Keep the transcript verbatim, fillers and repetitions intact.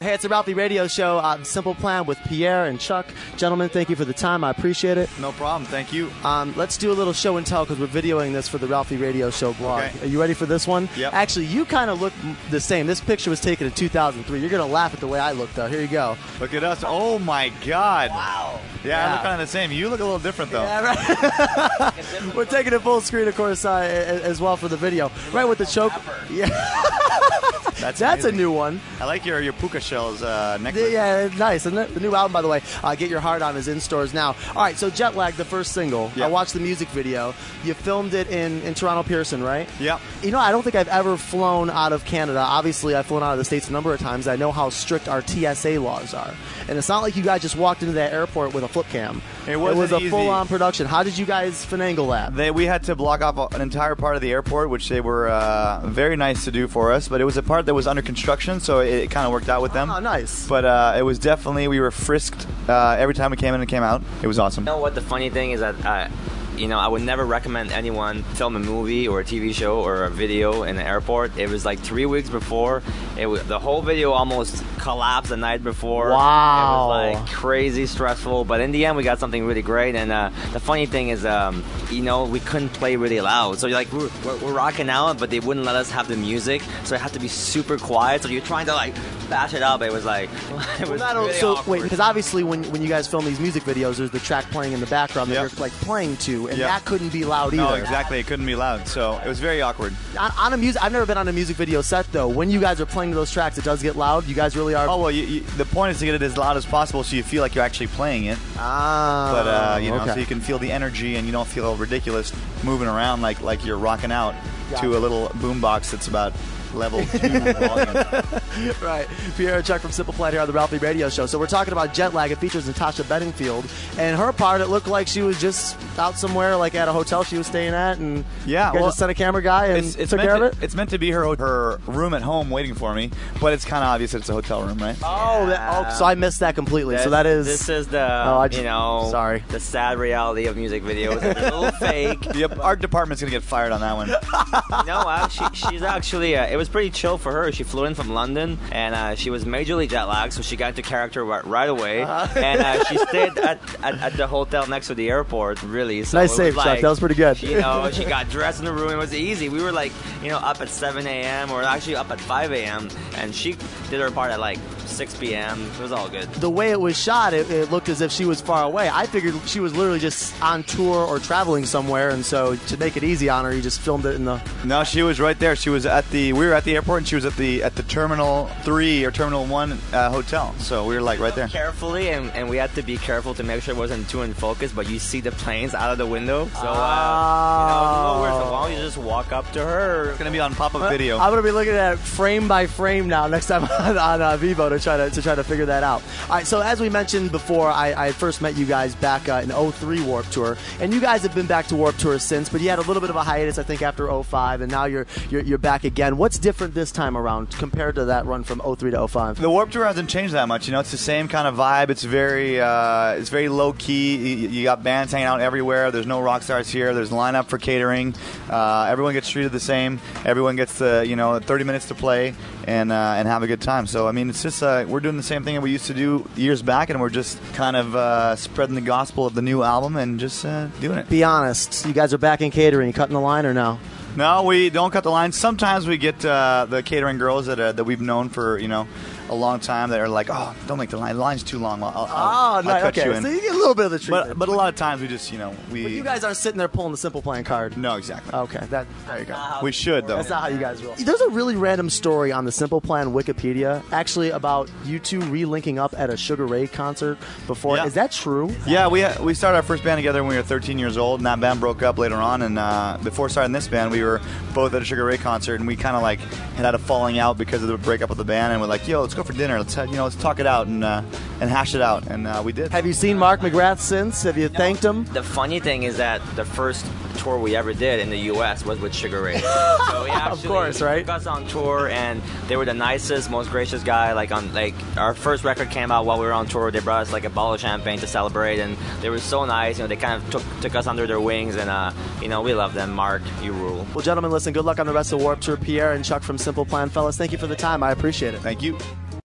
Hey, it's the Ralphie Radio Show. Uh, Simple Plan with Pierre and Chuck. Gentlemen, thank you for the time. I appreciate it. No problem. Thank you. Um, let's do a little show and tell because we're videoing this for the Ralphie Radio Show blog. Okay. Are you ready for this one? Yep. Actually, you kind of look the same. This picture was taken in two thousand three. You're going to laugh at the way I look, though. Here you go. Look at us. Oh, my God. Wow. Yeah, Yeah. I look kind of the same. You look a little different, though. Yeah, right. We're taking it full screen, of course, uh, as well for the video. Right with the choke. Yeah. That's, That's a amazing. new one. I like your, your puka shells uh, necklace. Yeah, nice. And the, the new album, by the way, uh, Get Your Heart On, is in stores now. All right, so Jet Lag, the first single. Yeah. I watched the music video. You filmed it in, in Toronto Pearson, right? Yep. You know, I don't think I've ever flown out of Canada. Obviously, I've flown out of the States a number of times. I know how strict our T S A laws are. And it's not like you guys just walked into that airport with a flip cam. It wasn't was a easy. full-on production. How did you guys finagle that? They, we had to block off an entire part of the airport, which they were uh, very nice to do for us. But it was a part that was under construction, so it, it kind of worked out with them. Oh, nice. But uh, it was definitely, we were frisked uh, every time we came in and came out. It was awesome. You know what the funny thing is that uh, you know, I would never recommend anyone film a movie or a T V show or a video in the airport. It was like three weeks before. It was, the whole video almost collapsed the night before. Wow. It was like crazy stressful, but in the end we got something really great. And uh, the funny thing is, um, you know, we couldn't play really loud. So like we're, we're, we're rocking out, but they wouldn't let us have the music. So it had to be super quiet. So you're trying to like bash it up. It was like it was Well, not, really so awkward. wait, because obviously when, when you guys film these music videos, there's the track playing in the background that Yep. you're like playing to, and Yep. that couldn't be loud either. No, exactly. It couldn't be loud. So it was very awkward. On, on a music, I've never been on a music video set though. When you guys are playing to those tracks, it does get loud. You guys really are. Oh, well, you, you, the point is to get it as loud as possible so you feel like you're actually playing it. Ah, But, uh, you know, okay. so you can feel the energy and you don't feel ridiculous moving around like, like you're rocking out Gotcha. to a little boombox that's about level two volume. Right. Pierre and Chuck from Simple Plan here on the Ralphie Radio Show. So we're talking about Jet Lag. It features Natasha Bedingfield. And her part, it looked like she was just out somewhere, like at a hotel she was staying at, and Yeah, you guys well, just sent a camera guy and It's, it's, took meant care to, of it? it's meant to be her her room at home waiting for me, but it's kind of obvious that it's a hotel room, right? Oh, that, oh, so I missed that completely. So This- that is... this is the Oh, I just- you know sorry. the sad reality of music videos. It's a little fake. Yep, art department's going to get fired on that one. No, uh, she, she's actually, uh, it was pretty chill for her. She flew in from London, and uh, she was majorly jet lagged, so she got into character right, right away. And uh, she stayed at, at, at the hotel next to the airport, really. So Nice it was save, like, Chuck. That was pretty good. You know, she got dressed in the room. It was easy. We were like, you know, up at seven a.m. or actually up at five a.m. and she did her part at like six p.m. It was all good. The way it was shot, it, it looked as if she was far away. I figured she was literally just on tour or traveling somewhere, and so to make it easy on her, you just filmed it in the... No, she was right there. She was at the. We were at the airport, and she was at the at the Terminal Three or Terminal One uh, hotel. So we were like right there. Carefully, and, and we had to be careful to make sure it wasn't too in focus, but you see the planes out of the window. So, uh, you know, if you know where, so why don't you just walk up to her? It's gonna be on pop-up video. I'm gonna be looking at it frame by frame now next time on, on uh, Vivo to try to to try to figure that out. All right, so as we mentioned before, I, I first met you guys back uh, in oh three Warped Tour, and you guys have been back to Warped Tour since, but you had a little bit of a hiatus, I think, after oh five, and now you're you're, you're back again. What's different this time around compared to that run from oh three to oh five? The Warped Tour hasn't changed that much. You know, it's the same kind of vibe. It's very, uh, it's very low key. You, you got bands hanging out everywhere. There's no rock stars here. There's lineup for catering. Uh, everyone gets treated the same. Everyone gets the, you know, thirty minutes to play and uh, and have a good time. So I mean, it's just uh, we're doing the same thing that we used to do years back, and we're just kind of uh, spreading the gospel of the new album and just uh, doing it. Be honest, you guys are back in catering. You cutting the line or no? No, we don't cut the line. Sometimes we get uh, the catering girls that uh, that we've known for, you know, a long time that are like, oh, don't make the line. The line's too long. I'll, I'll, Oh, I'll no, cut okay. you in. So you get a little bit of the treatment. But, but a lot of times we just, you know, we... But you guys aren't sitting there pulling the Simple Plan card. No, exactly. Okay, that there you go. We should, though. That's not how you guys roll. There's a really random story on the Simple Plan Wikipedia, actually, about you two re-linking up at a Sugar Ray concert before. Yeah. Is that true? Yeah, we we started our first band together when we were thirteen years old, and that band broke up later on. And uh, before starting this band, we were both at a Sugar Ray concert, and we kind of like had had a falling out because of the breakup of the band. And we're like, yo, let's go for dinner. Let's have, you know, let's talk it out and uh, and hash it out. And uh, we did. Have you seen Mark McGrath since? Have you thanked him? The funny thing is that the first tour we ever did in the U S was with Sugar Ray. So we actually, Of course, right? took us on tour, and they were the nicest, most gracious guy. Like on like our first record came out while we were on tour. They brought us like a bottle of champagne to celebrate, and they were so nice. You know, they kind of took took us under their wings, and uh, you know, we love them. Mark, you rule. Well, gentlemen, listen, good luck on the rest of Warped Tour. Pierre and Chuck from Simple Plan. Fellas, thank you for the time. I appreciate it. Thank you.